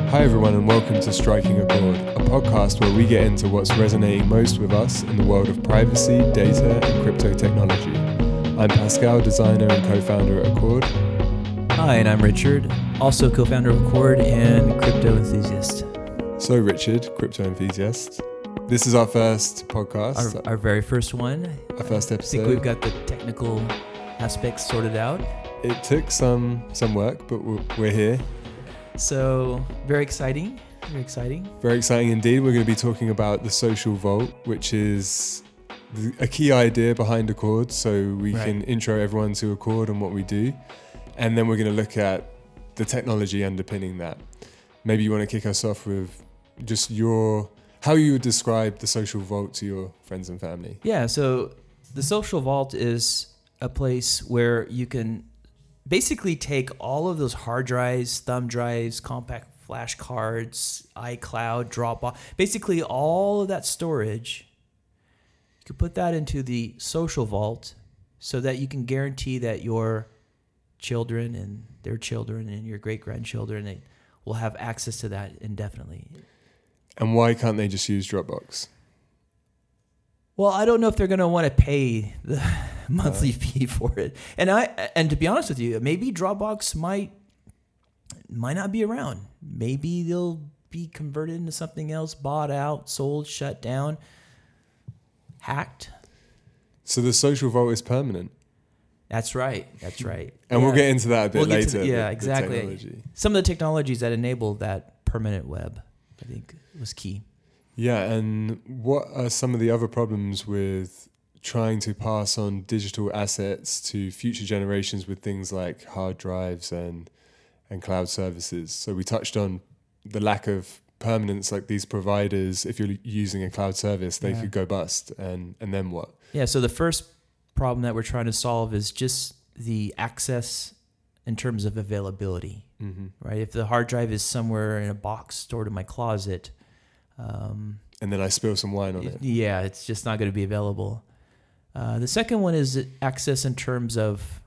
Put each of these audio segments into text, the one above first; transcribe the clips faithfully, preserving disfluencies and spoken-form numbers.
Hi everyone and welcome to Striking a Chord, a podcast where we get into what's resonating most with us in the world of privacy, data and crypto technology. I'm Pascal, designer and co-founder at Accord. Hi, and I'm Richard, also co-founder of Accord and crypto enthusiast. So Richard, crypto enthusiast, this is our first podcast. Our, our very first one. Our first episode. I think we've got the technical aspects sorted out. It took some some work, but we're, we're here. So, very exciting, very exciting. Very exciting indeed. We're going to be talking about the social vault, which is the, a key idea behind Accord, so we Right. can intro everyone to Accord and what we do. And then we're going to look at the technology underpinning that. Maybe you want to kick us off with just your, how you would describe the social vault to your friends and family. Yeah, so the social vault is a place where you can basically take all of those hard drives, thumb drives, compact flash cards, iCloud, Dropbox, basically all of that storage. You could put that into the social vault so that you can guarantee that your children and their children and your great-grandchildren they will have access to that indefinitely. And why can't they just use Dropbox? Well, I don't know if they're going to want to pay the monthly fee for it. And I and to be honest with you, maybe Dropbox might might not be around. Maybe they'll be converted into something else, bought out, sold, shut down, hacked. So the social vault is permanent. That's right. That's right. And Yeah. we'll get into that a bit We'll get later. to the- yeah, the- the exactly. technology. Some of the technologies that enable that permanent web, I think, was key. Yeah, and what are some of the other problems with trying to pass on digital assets to future generations with things like hard drives and and cloud services? So we touched on the lack of permanence, like these providers, if you're using a cloud service, they Yeah. could go bust, and, and then what? Yeah, so the first problem that we're trying to solve is just the access in terms of availability, Mm-hmm. right? If the hard drive is somewhere in a box stored in my closet, um, And then I spill some wine on it. yeah, it's just not going to be available. Uh, the second one is access in terms of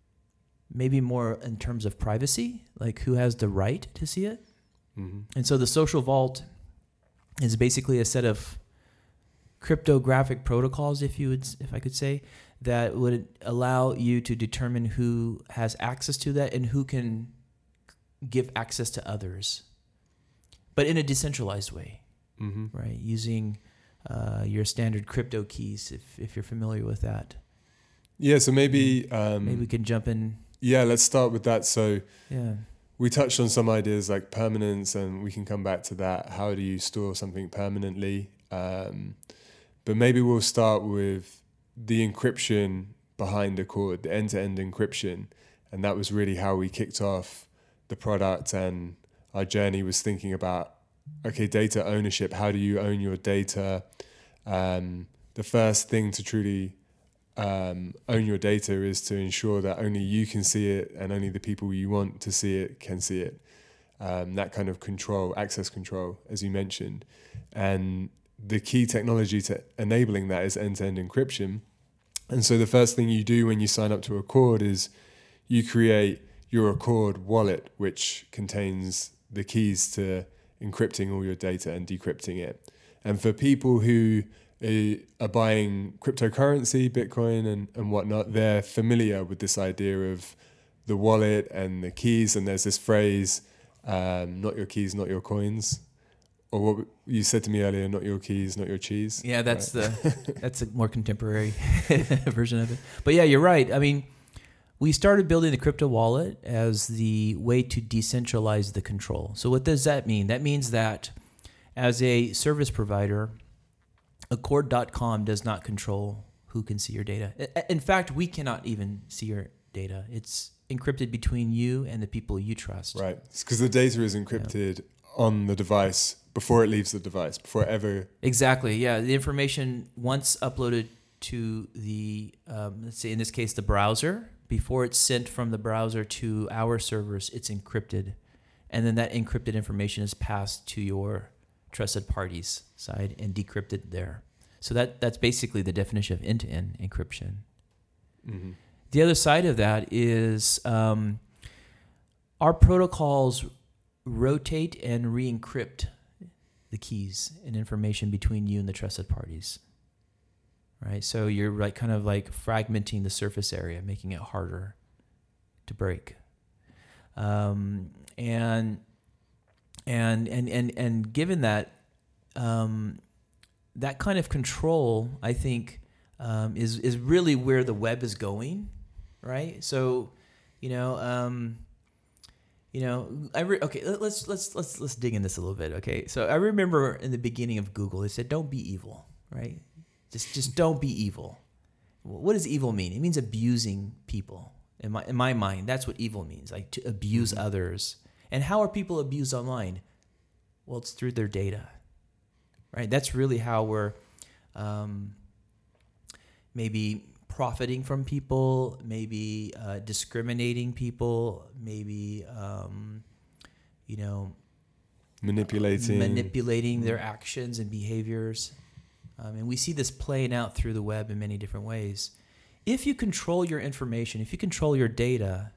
maybe more in terms of privacy, like who has the right to see it. Mm-hmm. And so the social vault is basically a set of cryptographic protocols, if you would, if I could say, that would allow you to determine who has access to that and who can give access to others, but in a decentralized way. Mm-hmm. Right, using uh, your standard crypto keys, if if you're familiar with that. Yeah, so maybe... Um, Maybe we can jump in. Yeah, let's start with that. So Yeah, we touched on some ideas like permanence, and we can come back to that. How do you store something permanently? Um, but maybe we'll start with the encryption behind Accord, the end-to-end encryption. And that was really how we kicked off the product, and our journey was thinking about, okay, data ownership. How do you own your data? Um, the first thing to truly um, own your data is to ensure that only you can see it and only the people you want to see it can see it. Um, that kind of control, access control, as you mentioned. And the key technology to enabling that is end-to-end encryption. And so the first thing you do when you sign up to Accord is you create your Accord wallet, which contains the keys to encrypting all your data and decrypting it. And for people who are buying cryptocurrency, Bitcoin and, and whatnot, they're familiar with this idea of the wallet and the keys. And there's this phrase, um, not your keys, not your coins. Or what you said to me earlier, not your keys, not your cheese. yeah, that's right? the that's a more contemporary version of it. But yeah, you're right. I mean, we started building the crypto wallet as the way to decentralize the control. So what does that mean? That means that as a service provider, Accord dot com does not control who can see your data. In fact, we cannot even see your data. It's encrypted between you and the people you trust. Right. Because the data is encrypted yeah. on the device before it leaves the device, before it ever... Exactly, yeah. The information, once uploaded to the, um, let's say in this case, the browser, before it's sent from the browser to our servers, it's encrypted. And then that encrypted information is passed to your trusted parties side and decrypted there. So that that's basically the definition of end-to-end encryption. Mm-hmm. The other side of that is um, our protocols rotate and re-encrypt the keys and information between you and the trusted parties. Right? So you're like kind of like fragmenting the surface area, making it harder to break. Um, and and and and and given that um, that kind of control, I think, um, is is really where the web is going, right? So, you know, um, you know, I re- okay. Let's let's let's let's dig in this a little bit. Okay, so I remember in the beginning of Google, they said, "Don't be evil," right? Just just don't be evil. What does evil mean? It means abusing people. In my in my mind, that's what evil means, like to abuse mm-hmm. others. And how are people abused online? Well, it's through their data, right? That's really how we're um, maybe profiting from people, maybe uh, discriminating people, maybe um, you know, manipulating manipulating their actions and behaviors. Um, and we see this playing out through the web in many different ways. If you control your information, if you control your data,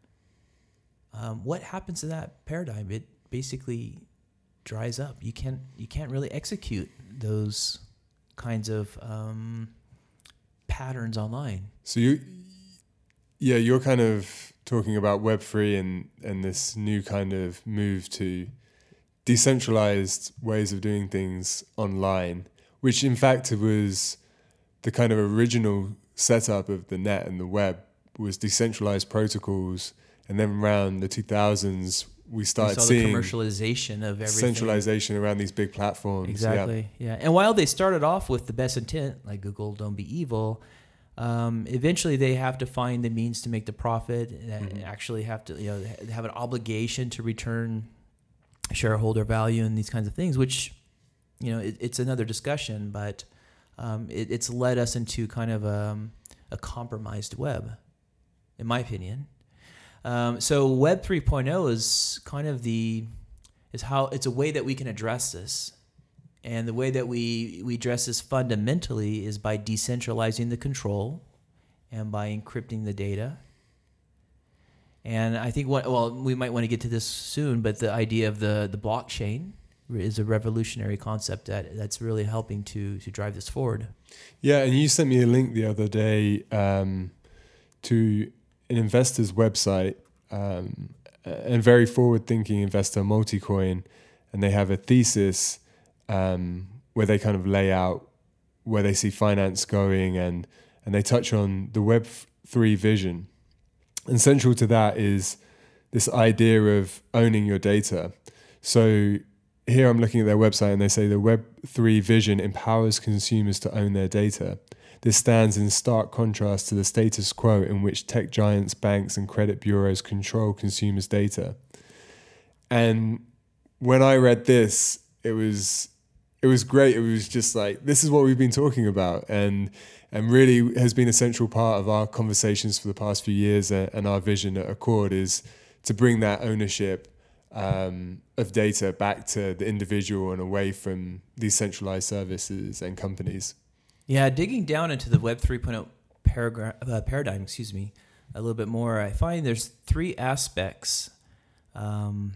um, what happens to that paradigm? It basically dries up. You can't you can't really execute those kinds of um, patterns online. So you, yeah, you're kind of talking about Web three and and this new kind of move to decentralized ways of doing things online, which in fact was the kind of original setup of the net and the web, was decentralized protocols. And then around the two thousands, we started we saw seeing the commercialization of everything. Centralization around these big platforms. Exactly, yeah. yeah. And while they started off with the best intent, like Google, don't be evil, um, eventually they have to find the means to make the profit and mm-hmm. actually have to, you know, have an obligation to return shareholder value and these kinds of things, which, you know, it, it's another discussion, but um, it, it's led us into kind of a, a compromised web, in my opinion. Um, so Web three point oh is kind of the, is how, it's a way that we can address this. And the way that we, we address this fundamentally is by decentralizing the control and by encrypting the data. And I think, what, well, we might want to get to this soon, but the idea of the, the blockchain is a revolutionary concept that that's really helping to to drive this forward. Yeah, and you sent me a link the other day um, to an investor's website, um, a very forward-thinking investor, Multicoin, and they have a thesis um, where they kind of lay out where they see finance going, and and they touch on the Web three vision. And central to that is this idea of owning your data. So here I'm looking at their website and they say the Web three vision empowers consumers to own their data. This stands in stark contrast to the status quo in which tech giants, banks, and credit bureaus control consumers' data. And when I read this, it was it was great. It was just like, this is what we've been talking about, and and really has been a central part of our conversations for the past few years, and our vision at Accord is to bring that ownership um, of data back to the individual and away from these centralized services and companies. Yeah, digging down into the Web three point oh paragraph, uh, paradigm, excuse me, a little bit more, I find there's three aspects um,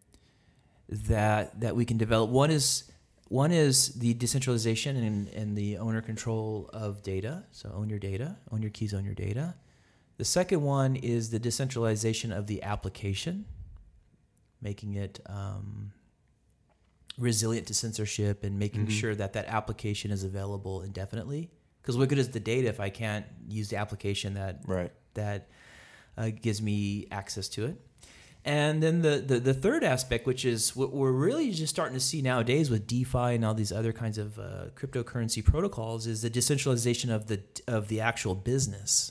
that that we can develop. One is one is the decentralization and, and the owner control of data. So own your data, own your keys, own your data. The second one is the decentralization of the application, making it um, resilient to censorship and making mm-hmm. sure that that application is available indefinitely. Because what good is the data if I can't use the application that right. that uh, gives me access to it? And then the, the the third aspect, which is what we're really just starting to see nowadays with DeFi and all these other kinds of uh, cryptocurrency protocols, is the decentralization of the of the actual business.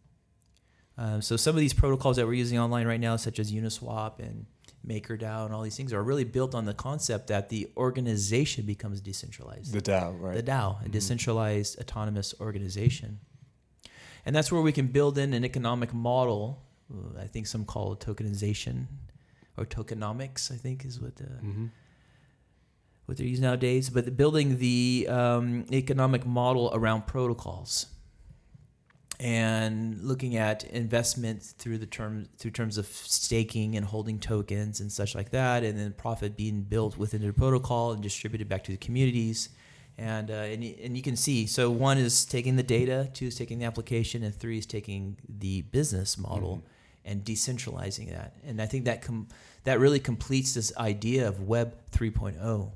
Um, so some of these protocols that we're using online right now, such as Uniswap and MakerDAO and all these things, are really built on the concept that the organization becomes decentralized. The DAO, right? The DAO, mm-hmm. a decentralized autonomous organization. And that's where we can build in an economic model. I think some call it tokenization or tokenomics, I think is what the, mm-hmm. what they're using nowadays. But the building the um, economic model around protocols. and looking at investment through the term through terms of staking and holding tokens and such like that, and then profit being built within the protocol and distributed back to the communities. And, uh, and and you can see, so one is taking the data, two is taking the application, and three is taking the business model mm-hmm. and decentralizing that. And I think that com- that really completes this idea of Web three point oh,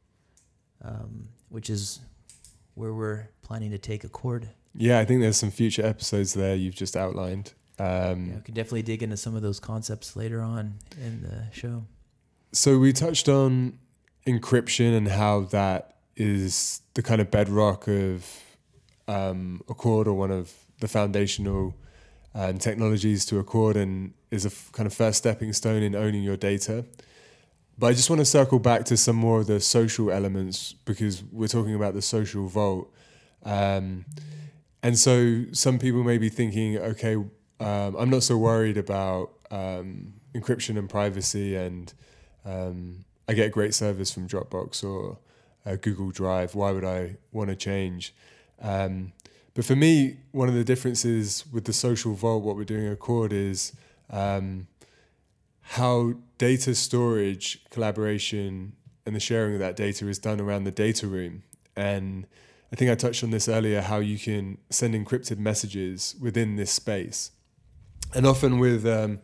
um, which is where we're planning to take Accord. Yeah, I think there's some future episodes there you've just outlined. Um, yeah, we could definitely dig into some of those concepts later on in the show. So we touched on encryption and how that is the kind of bedrock of um, Accord, or one of the foundational um, technologies to Accord, and is a f- kind of first stepping stone in owning your data. But I just want to circle back to some more of the social elements, because we're talking about the social vault. Um, and so some people may be thinking, okay, um, I'm not so worried about um, encryption and privacy, and um, I get great service from Dropbox or Uh, Google Drive. Why would I want to change? Um, but for me, one of the differences with the social vault, what we're doing at Accord, is um, how data storage, collaboration, and the sharing of that data is done around the data room. And I think I touched on this earlier, how you can send encrypted messages within this space. And often with um,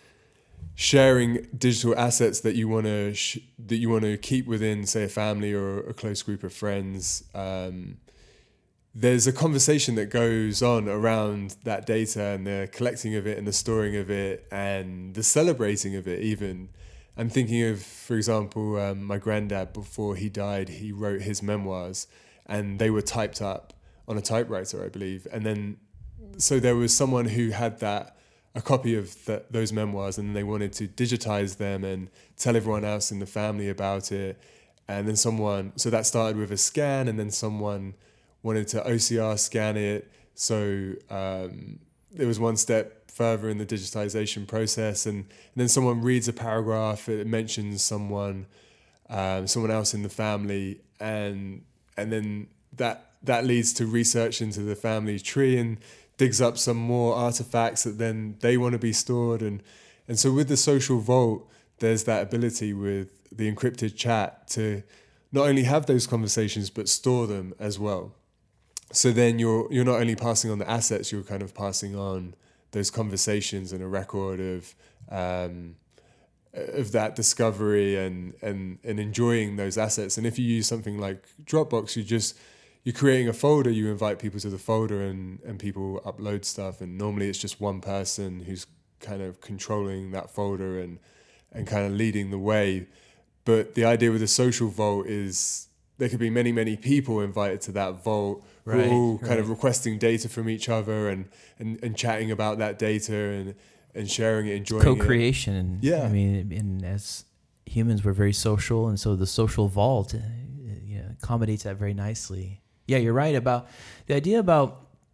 sharing digital assets that you want to sh- that you want to keep within, say, a family or a close group of friends, um, there's a conversation that goes on around that data and the collecting of it and the storing of it and the celebrating of it. Even I'm thinking of, for example, um, my granddad, before he died, he wrote his memoirs, and they were typed up on a typewriter, I believe. And then so there was someone who had that, a copy of the, those memoirs, and they wanted to digitize them and tell everyone else in the family about it. And then someone, so that started with a scan, and then someone wanted to O C R scan it. So um, there was one step further in the digitization process, and, and then someone reads a paragraph, it mentions someone, um, someone else in the family, and and then that that leads to research into the family tree and digs up some more artifacts that then they want to be stored. And, and so with the social vault, there's that ability with the encrypted chat to not only have those conversations, but store them as well. So then you're you're not only passing on the assets, you're kind of passing on those conversations and a record of um, of that discovery and, and, and enjoying those assets. And if you use something like Dropbox, you just You're creating a folder, you invite people to the folder, and, and people upload stuff. And normally it's just one person who's kind of controlling that folder and, and kind of leading the way. But the idea with the social vault is there could be many, many people invited to that vault, right, who are all kind right. of requesting data from each other and, and, and chatting about that data and, and sharing it, enjoying Co-creation. it. Yeah. I mean, and as humans, we're very social. And so the social vault uh, you know, accommodates that very nicely. Yeah, you're right about the idea about,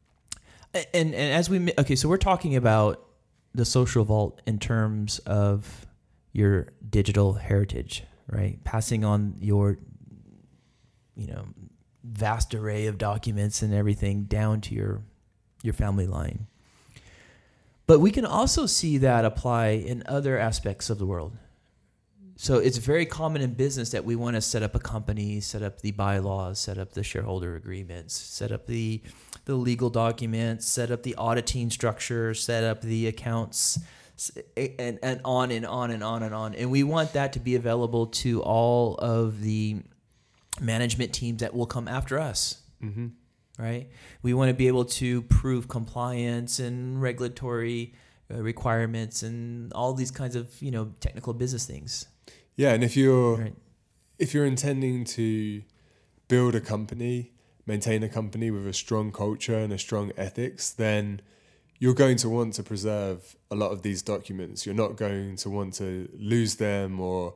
and, and as we, okay, so we're talking about the social vault in terms of your digital heritage, right? Passing on your, you know, vast array of documents and everything down to your, your family line. But we can also see that apply in other aspects of the world. So it's very common in business that we want to set up a company, set up the bylaws, set up the shareholder agreements, set up the the legal documents, set up the auditing structure, set up the accounts, and, and on and on and on and on. And we want that to be available to all of the management teams that will come after us, mm-hmm. right? We want to be able to prove compliance and regulatory uh, requirements and all these kinds of, you know, technical business things. Yeah, and if you're right. if you're intending to build a company, maintain a company with a strong culture and a strong ethics, then you're going to want to preserve a lot of these documents. You're not going to want to lose them or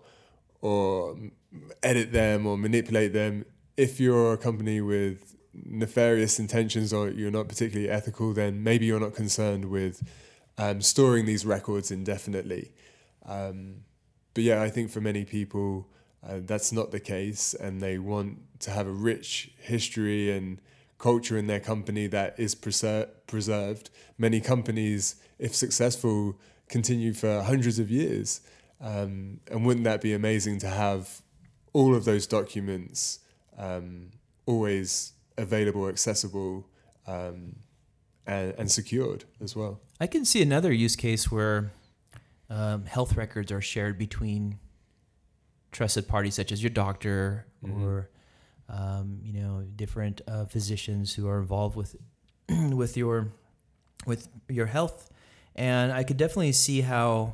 or edit them or manipulate them. If you're a company with nefarious intentions or you're not particularly ethical, then maybe you're not concerned with um, storing these records indefinitely. Um, but yeah, I think for many people, uh, that's not the case, and they want to have a rich history and culture in their company that is preser- preserved. Many companies, if successful, continue for hundreds of years. Um, and wouldn't that be amazing to have all of those documents um, always available, accessible, um, and, and secured as well? I can see another use case where um, health records are shared between trusted parties such as your doctor mm-hmm. or um, you know different uh, physicians who are involved with with your with your health. And I could definitely see how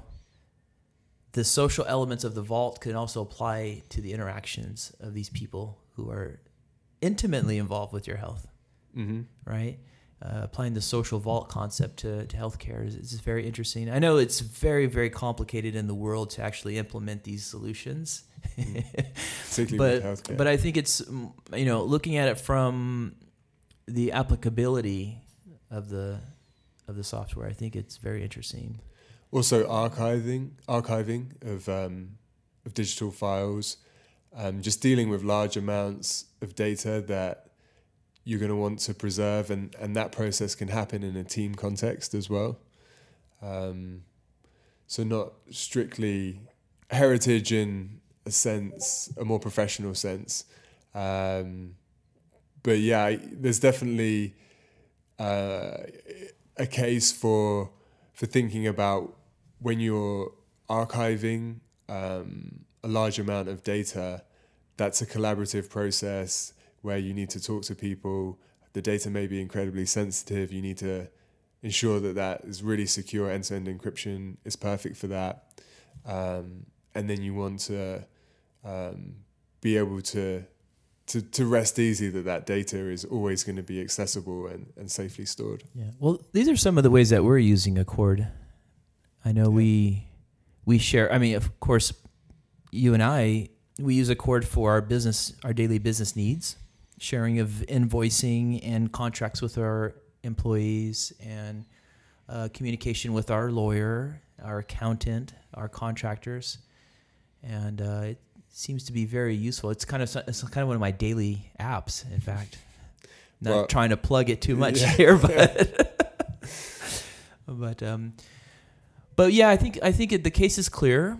the social elements of the vault can also apply to the interactions of these people who are intimately involved with your health, mm-hmm. right? Uh, applying the social vault concept to, to healthcare is, is very interesting. I know it's very, very complicated in the world to actually implement these solutions. Particularly but, with healthcare. But I think it's, you know, looking at it from the applicability of the of the software, I think it's very interesting. Also, archiving, archiving of um, of digital files, um, just dealing with large amounts of data that you're going to want to preserve, and, and that process can happen in a team context as well. Um, so not strictly heritage in a sense, a more professional sense. Um, but yeah, there's definitely uh, a case for for thinking about when you're archiving um, a large amount of data, that's a collaborative process where you need to talk to people. The data may be incredibly sensitive. You need to ensure that that is really secure. End-to-end encryption is perfect for that. Um, and then you want to um, be able to, to to rest easy that that data is always going to be accessible and, and safely stored. Yeah. Well, these are some of the ways that we're using Accord. I know yeah. we we share. I mean, of course, you and I, we use Accord for our business, our daily business needs, sharing of invoicing and contracts with our employees, and uh, communication with our lawyer, our accountant, our contractors, and uh, it seems to be very useful. It's kind of it's kind of one of my daily apps, in fact. Not well, trying to plug it too much yeah. here, but but um, but yeah, I think I think it, the case is clear.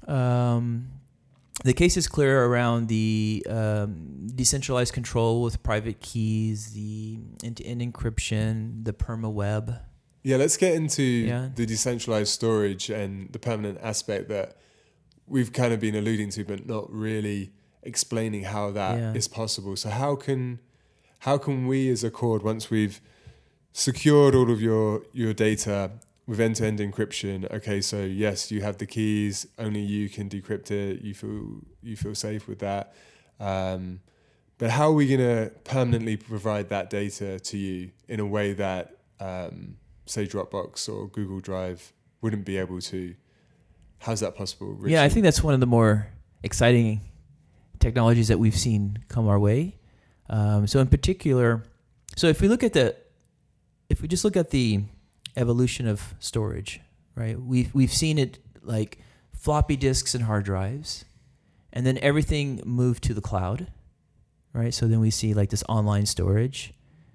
Um, the case is clear around the um, decentralized control with private keys, the end-to-end encryption, the perma-web. Yeah, let's get into yeah. the decentralized storage and the permanent aspect that we've kind of been alluding to, but not really explaining how that yeah. is possible. So how can how can we as Accord, once we've secured all of your, your data with end-to-end encryption, okay, so yes, you have the keys, only you can decrypt it, you feel you feel safe with that. Um, but how are we going to permanently provide that data to you in a way that, um, say, Dropbox or Google Drive wouldn't be able to? How's that possible, Richard? Yeah, I think that's one of the more exciting technologies that we've seen come our way. Um, so in particular, so if we look at the, if we just look at the evolution of storage, right? We've we've seen it like floppy disks and hard drives, and then everything moved to the cloud, right? So then we see like this online storage.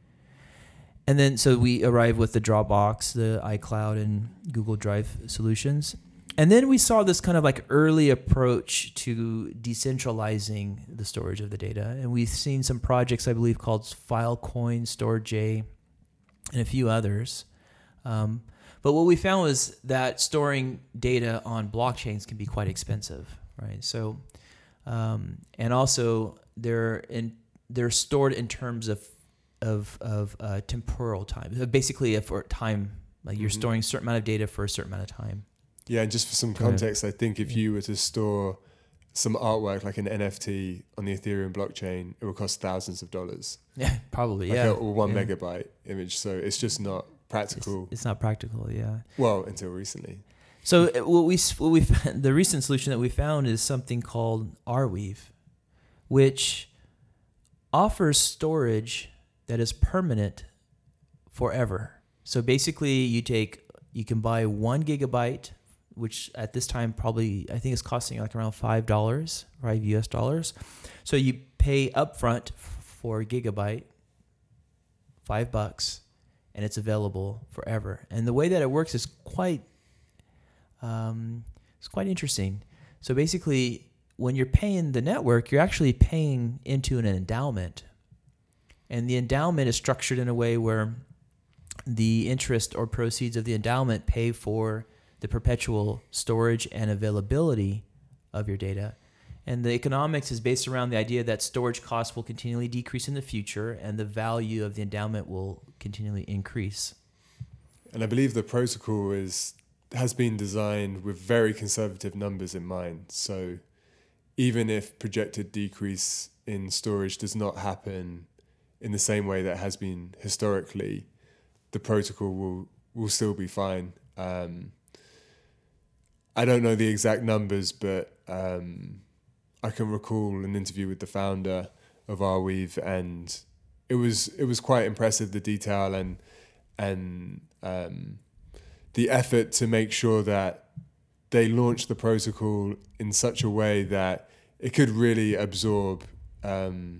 And then so we arrive with the Dropbox, the iCloud, and Google Drive solutions. And then we saw this kind of like early approach to decentralizing the storage of the data. And we've seen some projects, I believe, called Filecoin, StoreJ, and a few others. Um, but what we found was that storing data on blockchains can be quite expensive, right? So, um, and also they're in they're stored in terms of of of uh, temporal time, basically for time. Like you're mm-hmm. storing a certain amount of data for a certain amount of time. Yeah, and just for some context, I think if you were to store some artwork like an N F T on the Ethereum blockchain, it would cost thousands of dollars. Yeah, probably. Like yeah, a, or one yeah. megabyte image. So it's just not practical. It's, it's not practical. Yeah. Well, until recently. So what we what we the recent solution that we found is something called Arweave, which offers storage that is permanent forever. So basically, you take you can buy one gigabyte, which at this time probably I think is costing like around five dollars, right, U S dollars. So you pay upfront for a gigabyte, five bucks, and it's available forever. And the way that it works is quite, um, it's quite interesting. So basically, when you're paying the network, you're actually paying into an endowment. And the endowment is structured in a way where the interest or proceeds of the endowment pay for the perpetual storage and availability of your data. And the economics is based around the idea that storage costs will continually decrease in the future and the value of the endowment will continually increase. And I believe the protocol is has been designed with very conservative numbers in mind. So even if projected decrease in storage does not happen in the same way that has been historically, the protocol will, will still be fine. Um, I don't know the exact numbers, but um, I can recall an interview with the founder of Arweave, and it was it was quite impressive, the detail and and um, the effort to make sure that they launched the protocol in such a way that it could really absorb um,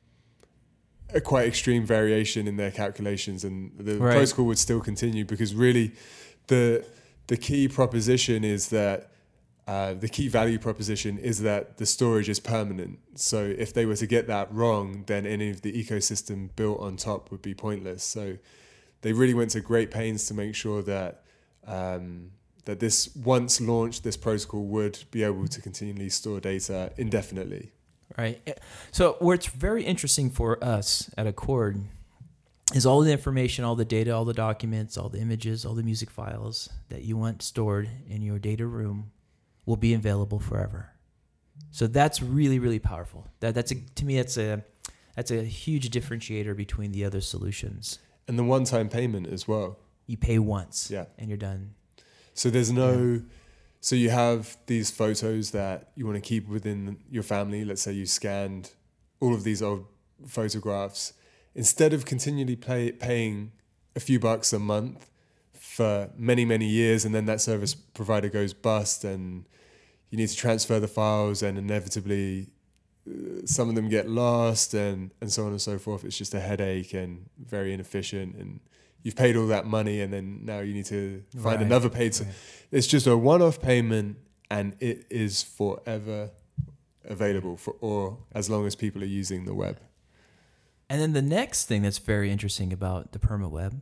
a quite extreme variation in their calculations, and the right. protocol would still continue, because really the the key proposition is that uh, the key value proposition is that the storage is permanent. So if they were to get that wrong, then any of the ecosystem built on top would be pointless. So they really went to great pains to make sure that um, that this, once launched, this protocol would be able to continually store data indefinitely. Right. So what's very interesting for us at Accord is all the information, all the data, all the documents, all the images, all the music files that you want stored in your data room will be available forever. So that's really, really powerful. That that's a, to me, that's a that's a huge differentiator between the other solutions. And the one-time payment as well. You pay once, yeah, and you're done. So there's no. Yeah. So you have these photos that you want to keep within your family. Let's say you scanned all of these old photographs. Instead of continually pay, paying a few bucks a month for many, many years, and then that service provider goes bust and you need to transfer the files, and inevitably uh, some of them get lost, and, and so on and so forth. It's just a headache and very inefficient, and you've paid all that money, and then now you need to find right. another paid. Right. It's just a one-off payment, and it is forever available for, or as long as people are using the web. And then the next thing that's very interesting about the PermaWeb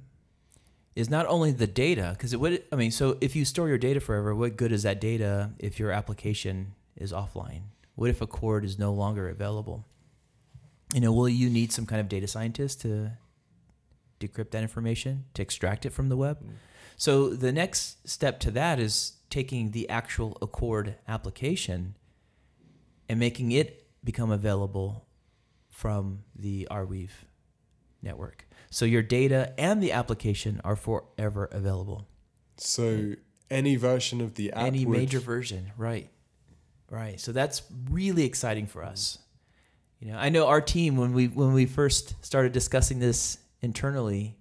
is not only the data, because it would, I mean, so if you store your data forever, what good is that data if your application is offline? What if Accord is no longer available? You know, will you need some kind of data scientist to decrypt that information, to extract it from the web? Mm. So the next step to that is taking the actual Accord application and making it become available from the Arweave network. So your data and the application are forever available. So any version of the app, any would... major version, right? Right. So that's really exciting for us. You know, I know our team, when we when we first started discussing this internally,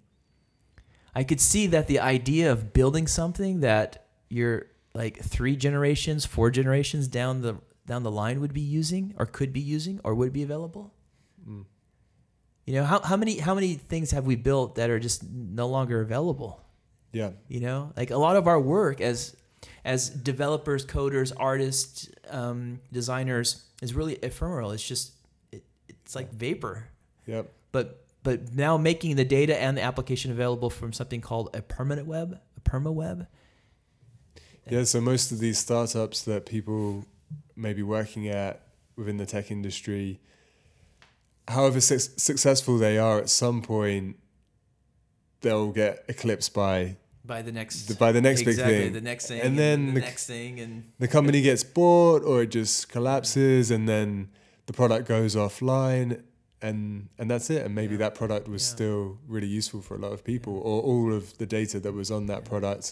I could see that the idea of building something that you're like three generations, four generations down the down the line would be using, or could be using, or would be available. Mm. You know, how how many how many things have we built that are just no longer available? Yeah. You know, like a lot of our work as as developers, coders, artists, um, designers is really ephemeral. It's just it, it's like vapor. Yep. But but now making the data and the application available from something called a permanent web, a perma-web. Yeah, so most of these startups that people may be working at within the tech industry, however su- successful they are, at some point they'll get eclipsed by by the next the, by the next exactly, big thing, the next thing, and, and then the, the next thing, and the company gets bought, or it just collapses, and then the product goes offline, and and that's it. And maybe yeah. that product was yeah. still really useful for a lot of people, yeah. or all of the data that was on that yeah. product.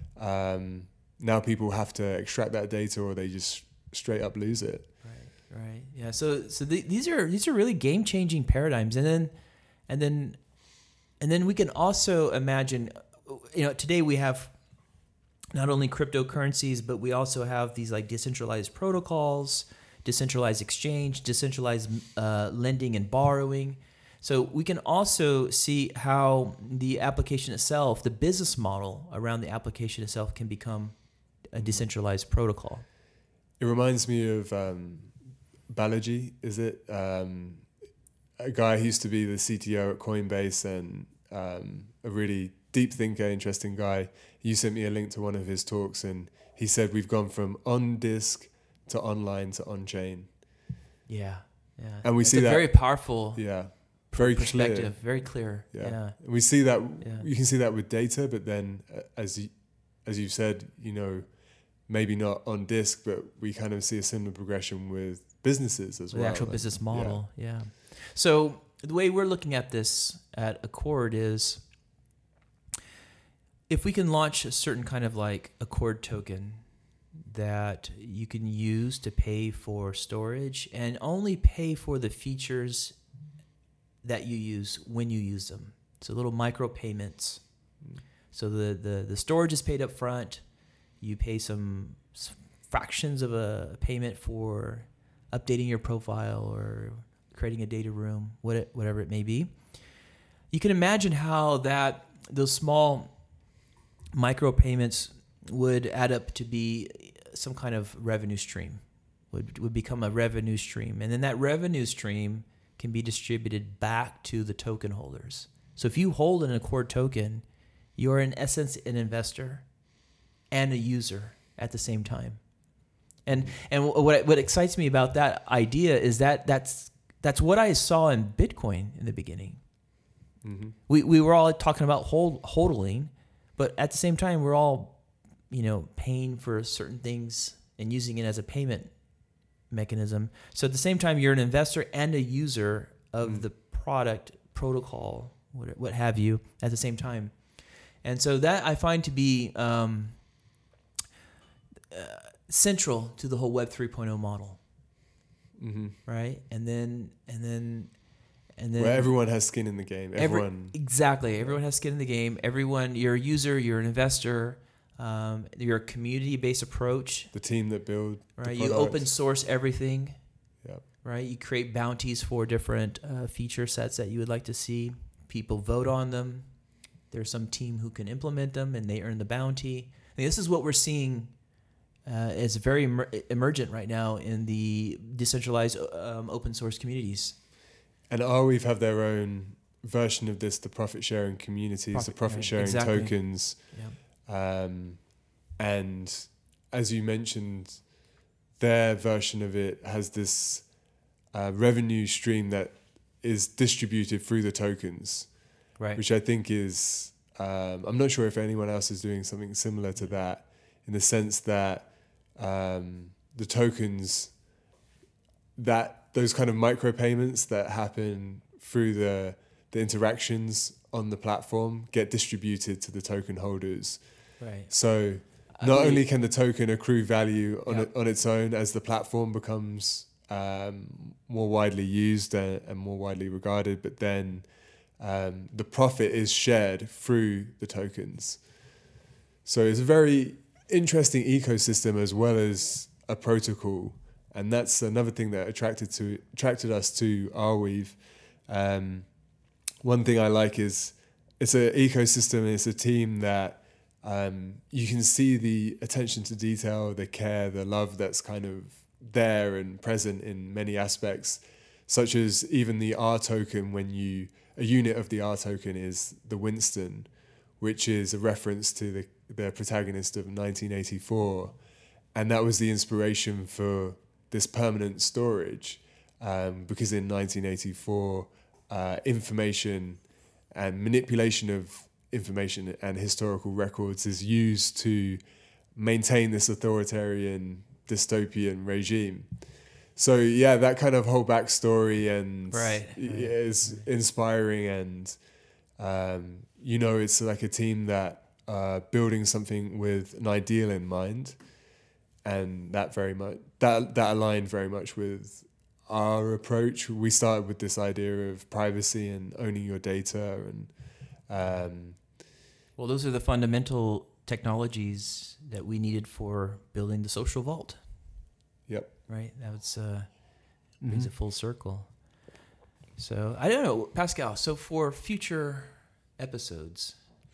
Um, now people have to extract that data, or they just straight up lose it. Right, right, yeah. So so the, these are these are really game changing paradigms, and then and then and then we can also imagine. You know, today we have not only cryptocurrencies, but we also have these like decentralized protocols, decentralized exchange, decentralized uh, lending and borrowing. So we can also see how the application itself, the business model around the application itself, can become a decentralized protocol. It reminds me of um, Balaji, is it? Um, a guy who used to be the C T O at Coinbase and um, a really deep thinker, interesting guy. You sent me a link to one of his talks, and he said we've gone from on disk to online to on chain. Yeah, yeah. And we it's see a that very powerful yeah, very perspective, clear. very clear. Yeah. yeah. We see that Yeah. you can see that with data, but then uh, as you, as you said, you know, maybe not on disk, but we kind of see a similar progression with businesses as The well. actual like, business model, yeah. yeah. So the way we're looking at this at Accord is if we can launch a certain kind of like Accord token that you can use to pay for storage and only pay for the features that you use when you use them. So little micro payments. Mm. So the, the, the storage is paid up front. You pay some fractions of a payment for updating your profile or creating a data room, what it, whatever it may be. You can imagine how that those small micro payments would add up to be some kind of revenue stream, would would become a revenue stream. And then that revenue stream can be distributed back to the token holders. So if you hold an Accord token, you're in essence an investor and a user at the same time. And and what what excites me about that idea is that that's that's what I saw in Bitcoin in the beginning. Mm-hmm. We we were all talking about hold hodling, but at the same time we're all, you know, paying for certain things and using it as a payment mechanism. So at the same time you're an investor and a user of mm. the product, protocol, what what have you, at the same time. And so that I find to be um, uh, central to the whole Web three point oh model, mm-hmm. right? And then, and then, and then, where everyone has skin in the game. Everyone every, exactly. Everyone has skin in the game. Everyone, you're a user, you're an investor. Um, you're a community-based approach. The team that build, right? You open source everything. Yeah. Right. You create bounties for different uh, feature sets that you would like to see. People vote on them. There's some team who can implement them, and they earn the bounty. I mean, this is what we're seeing uh, as very emer- emergent right now in the decentralized um, open source communities. And Arweave have their own version of this, the profit sharing communities, profit, the profit right, sharing exactly. tokens. Yeah. Um, and as you mentioned, their version of it has this uh, revenue stream that is distributed through the tokens. Right. Which I think is, um, I'm not sure if anyone else is doing something similar to that, in the sense that um, the tokens, that those kind of micropayments that happen through the the interactions on the platform get distributed to the token holders. Right. So not I mean, only can the token accrue value on yeah. it, on its own as the platform becomes um, more widely used and, and more widely regarded, but then Um, the profit is shared through the tokens. So it's a very interesting ecosystem as well as a protocol. And that's another thing that attracted to attracted us to Arweave. Um, one thing I like is it's an ecosystem, it's a team that um, you can see the attention to detail, the care, the love that's kind of there and present in many aspects, such as even the R token. When you a unit of the R token is the Winston, which is a reference to the, the protagonist of nineteen eighty-four. And that was the inspiration for this permanent storage, um, because in nineteen eighty-four, uh, information and manipulation of information and historical records is used to maintain this authoritarian dystopian regime. So yeah, that kind of whole backstory and right, right. is inspiring, and um, you know, it's like a team that uh, building something with an ideal in mind, and that very much that that aligned very much with our approach. We started with this idea of privacy and owning your data, and um, well, those are the fundamental technologies that we needed for building the social vault. Yep. Right, that was uh, brings mm-hmm. it full circle. So I don't know, Pascal. So for future episodes,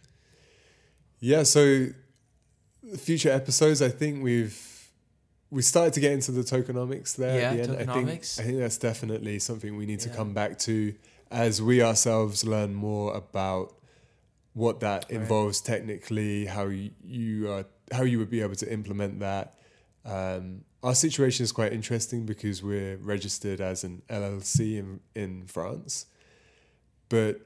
yeah. So future episodes, I think we've we started to get into the tokenomics there. Yeah, at the end. tokenomics. I think I think that's definitely something we need to Yeah. come back to as we ourselves learn more about what that Right. involves technically, how you, you are, how you would be able to implement that. Um, our situation is quite interesting because we're registered as an L L C in, in France, but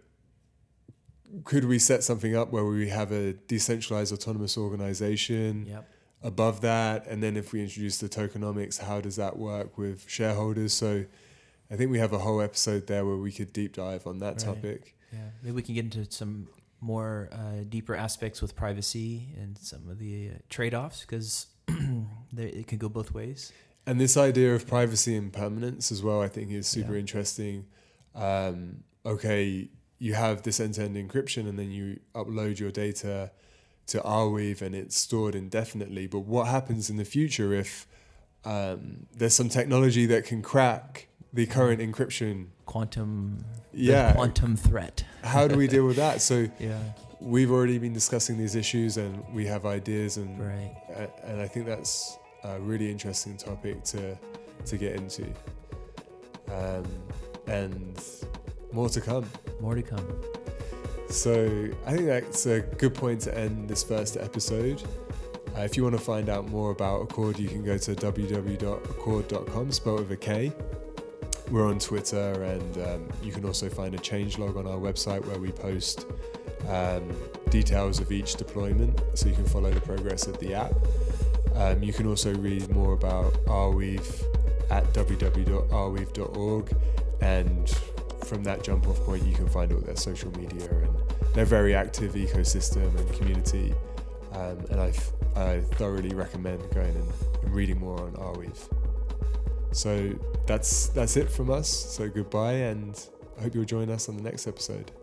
could we set something up where we have a decentralized autonomous organization yep. above that? And then if we introduce the tokenomics, how does that work with shareholders? So I think we have a whole episode there where we could deep dive on that Right. topic. Yeah, maybe we can get into some more uh, deeper aspects with privacy and some of the uh, trade-offs, because it can go both ways. And this idea of privacy and permanence as well, I think is super Yeah. interesting. Um, okay, you have this end-to-end encryption and then you upload your data to Arweave and it's stored indefinitely. But what happens in the future if um, there's some technology that can crack the current encryption? Quantum, Yeah. the quantum threat. How do we deal with that? So Yeah, we've already been discussing these issues and we have ideas, and right. a- and I think that's a really interesting topic to to get into. Um, and more to come. More to come. So I think that's a good point to end this first episode. Uh, if you want to find out more about Accord, you can go to w w w dot accord dot com, spelled with a K. We're on Twitter, and um, you can also find a changelog on our website where we post um, details of each deployment, so you can follow the progress of the app. Um, you can also read more about Arweave at w w w dot arweave dot org, and from that jump off point you can find all their social media and their very active ecosystem and community, um, and I, I thoroughly recommend going and, and reading more on Arweave. So that's that's it from us, so goodbye, and I hope you'll join us on the next episode.